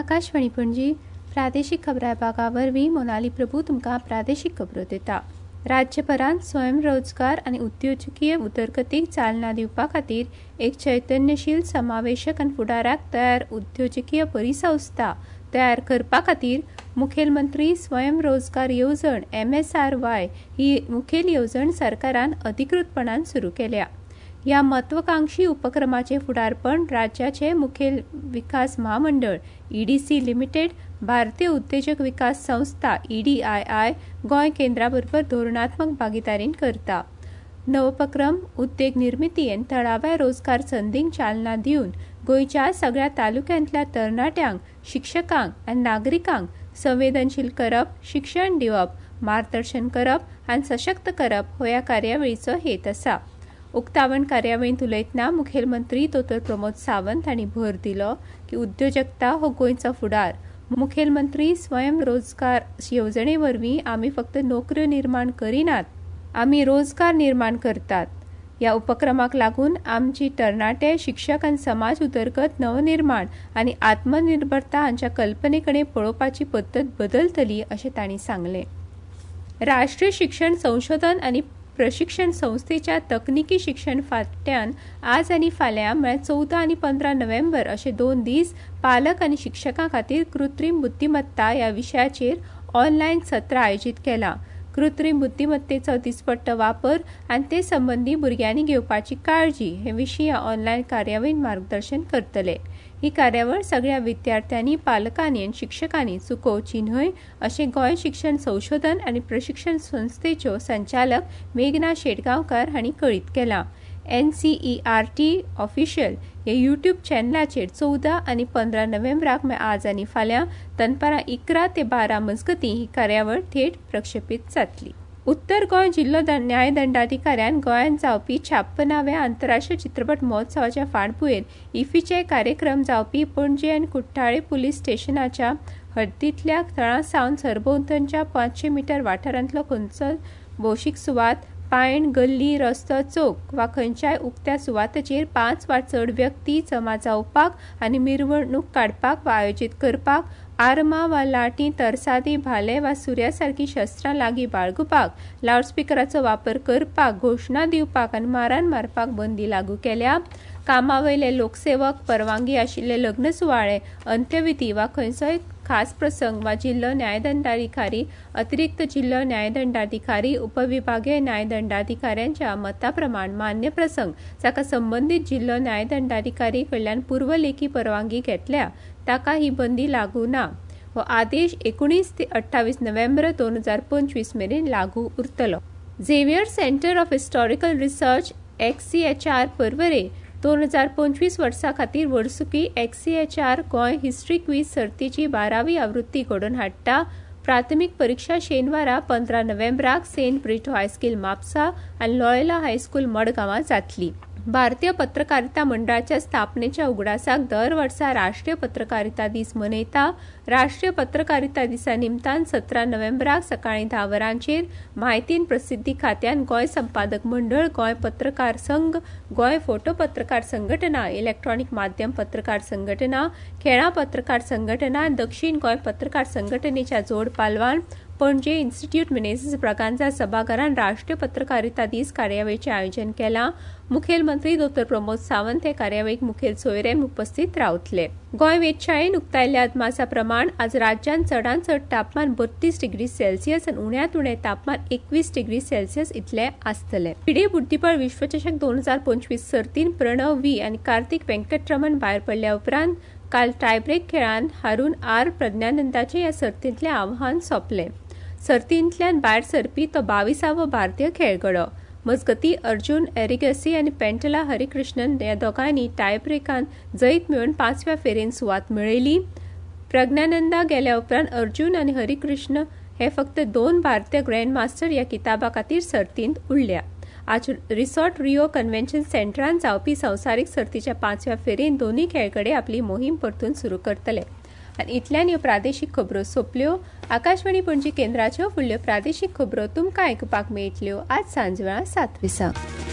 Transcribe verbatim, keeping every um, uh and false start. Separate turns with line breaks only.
आकाशवाणी पणजी प्रादेशीक खबरां विभागा वरवीं मोनाली प्रभू तुमकां प्रादेशीक खबरो दिता। राज्यभरांत स्वयंरोजगार आनी उद्योजकीय उदरगतीक चालना दिवपा खातीर एक चैतन्यशील समावेशक आनी फुडाराक तयार उद्योजकीय परिसंस्था तयार करपा खातीर मुखेलमंत्री स्वयंरोजगार येवजण एम एस आर वाय ही मुखेल येवजण सरकारान अधिकृतपणान सुरू केल्या। ह्या म्हत्वाकांक्षी उपक्रमाचे फुडारपण राज्याचे मुखेल विकास महामंडळ ईडीसी लिमिटेड, भारतीय उद्देजक विकास संस्था ईडीआयआय, गोंय केंद्रा बरोबर धोरणात्मक भागीदारीन करता। नवोपक्रम उद्देग निर्मिती आनी थळाव्या रोजगार संदींक चालना दिवन गोंयच्या सगळ्या तालुक्यांतल्या तरणाट्यांक, शिक्षकांक आनी नागरिकांक संवेदनशील करप, शिक्षण दिवप, मार्गदर्शन करप आनी सशक्त करप हो ह्या कार्यावळीचो हेत आसा। उक्तावण कार्यावळींत उलयतना मुखेलमंत्री दोतोर प्रमोद सावंत हांणी भर दिलो की उद्योजकता हो गोंयचो फुडार। मुखेलमंत्री स्वयंरोजगार येवजणे वरवीं आमी फक्त नोकऱ्यो निर्माण करिनात, आमी रोजगार निर्माण करतात। ह्या उपक्रमाक लागून आमची तरणाटे, शिक्षक आनी समाज उदरगत नवनिर्माण आनी आत्मनिर्भरता हांच्या कल्पने कडेन पळोवपाची पद्दत बदलतली अशें तांणी सांगलें। राष्ट्रीय शिक्षण संशोधन आनी प्रशिक्षण संस्थेच्या तकनिकी शिक्षण फांट्यान आज आनी फाल्यां म्हळ्यार चौदा आनी पंदरा नोव्हेंबर अशे दोन दीस पालक आनी शिक्षकां खातीर कृत्रीम बुद्धिमत्ता ह्या विशयाचेर ऑनलायन सत्र आयोजीत केलां। कृत्रीम बुद्धिमत्तेचो दिसपट्टो वापर आनी ते संबंदी भुरग्यांनी घेवपाची काळजी हे विशीं ह्या ऑनलायन कार्यावळींत मार्गदर्शन करतले। ही कार्यावळ सगळ्या विद्यार्थ्यांनी, पालकांनी आनी शिक्षकांनी चुकोवची न्हय अशें गोंय शिक्षण संशोधन आनी प्रशिक्षण संस्थेच्यो संचालक मेघना शेटगांवकार हांणी कळीत केलां। N C E R T official हे युट्यूब चॅनलाचेर चौदा आनी पंदरा नोव्हेंबराक आज आनी फाल्यां दनपारां इकरा ते बारा मजगतीं ही कार्यावळ थेट प्रक्षेपीत जातली। उत्तर गोंय जिल्लो न्यायदंडाधिकाऱ्यान गोंयांत जावपी छाप्पनाव्या आंतरराष्ट्रीय चित्रपट महोत्सवाच्या फाटभुंयेर इफ्फीचे कार्यक्रम जावपी पणजे आनी कुट्टाळे पुलीस स्टेशनाच्या हद्दींतल्या थळां सावन सरभोंवतणच्या पांचशे मिटर वाठारांतलो खंयचोय भौशीक सुवात, पायण, गल्ली, रस्तो, चौक वा खंयच्याय उक्त्या सुवातेचेर पांच वा चड व्यक्ती जमा जावपाक आनी मिरवणूक काडपाक वा आयोजीत करपाक, आर्मां वा लाटी, तरसादी, भाले वा सुऱ्या सारकी शस्त्रां लागीं बाळगूपाक, लावडस्पिकराचो वापर करपाक, घोशणा दिवपाक आनी मारान मारपाक बंदी लागू केल्या। कामावयले लोकसेवक, परवानगी आशिल्ले लग्न सुवाळे, अंत्यविधी वा खंयचोय खास प्रसंग वा जिल्लो न्यायदंडाधिकारी, अतिरिक्त जिल्लो न्यायदंडाधिकारी, उपविभागीय न्यायदंडाधिकाऱ्यांच्या मता प्रमाण मान्य प्रसंग जाका संबंदीत जिल्लो न्यायदंडाधिकारी कडल्यान पूर्वलेखी परवानगी घेतल्या ताका ही बंदी लागू ना। हो आदेश एकुणीस ते अठ्ठावीस नोव्हेंबर दोन हजार पंचवीस मेरेन लागू उरतलो। Xavier centre of historical research X C H R परवरे दोन हजार पंचवीस वर्सा खातीर वर्सुकी एक्स सी एच आर गोंय हिस्ट्री क्वीज सर्तीची बारावी आवृत्ती घडोवन हाडटा। प्राथमीक परीक्षा शेनवारा पंदरा नोव्हेंबराक सेंट ब्रिटो हायस्कूल म्हापसा आनी लॉयला हायस्कूल मडगांवां जातली। भारतीय पत्रकारिता मंडळाच्या स्थापनेच्या उगडासाक दर वर्सा राष्ट्रीय पत्रकारिता दीस मनयता। राष्ट्रीय पत्रकारिता दिसा निमतान सतरा नोव्हेंबराक सकाळीं धा वरांचेर म्हायती आनी प्रसिद्धी खात्यान गोंय संपादक मंडळ, गोंय पत्रकार संघ, गोंय फोटो पत्रकार संघटना, इलेक्ट्रॉनिक माध्यम पत्रकार संघटना, खेळां पत्रकार संघटना, दक्षिण गोंय पत्रकार संघटनेच्या जोड पालवान पणजे इन्स्टिट्यूट मिनेझिस ब्रागांझा सभाघरान राष्ट्रीय पत्रकारिता दीस कार्यावळीचें आयोजन केलां। मुखेलमंत्री दोतोर प्रमोद सावंत हे कार्यावळीक मुखेल सोयरेन उपस्थित रावतले। गोंय वेधशाळेन उक्तायल्ल्या अदमासा प्रमाण आज राज्यात चडांत चड तापमान बत्तीस डिग्री सेल्सियस आनी उण्यांत उणें तापमान एकवीस डिग्री सेल्सियस इतलें आसतलें। फिडे बुद्धीबळ विश्वचषक दोन हजार पंचवीस सर्तीन प्रणव वी आनी कार्तिक वेंकटरमण भायर पडल्या उपरांत काल टायब्रेक खेळांत हारून आर प्रज्ञानंदाचें ह्या सर्तींतलें आव्हान सोंपलें। सर्तींतल्यान भायर सरपी तो बावीसावो भारतीय खेळगडो। मजगतीं अर्जुन एरिगसी आनी पेंटला हरिकृष्णन ह्या दोगांयनी टायब्रेकांत जैत मेळोवन पांचव्या फेरेन सुवात मेळयली। प्रज्ञानंदा गेल्या उपरांत अर्जुन आनी हरिकृष्ण हे फक्त दोन भारतीय ग्रँडमास्टर ह्या किताबा खातीर सर्तींत उरल्या। आज रिसॉर्ट रिओ कन्व्हेन्शन सेंटरान जावपी संवसारीक सर्तीच्या पांचव्या फेरेन दोनूय खेळगडे आपली मोहीम परतून सुरू करतले। आनी इतल्यान ह्यो प्रादेशीक खबरो सोंपल्यो। आकाशवाणी पणजी केंद्राच्यो फुडल्यो प्रादेशीक खबरो तुमकां आयकुपाक मेळटल्यो आज सांजवेळा सात दिसांक।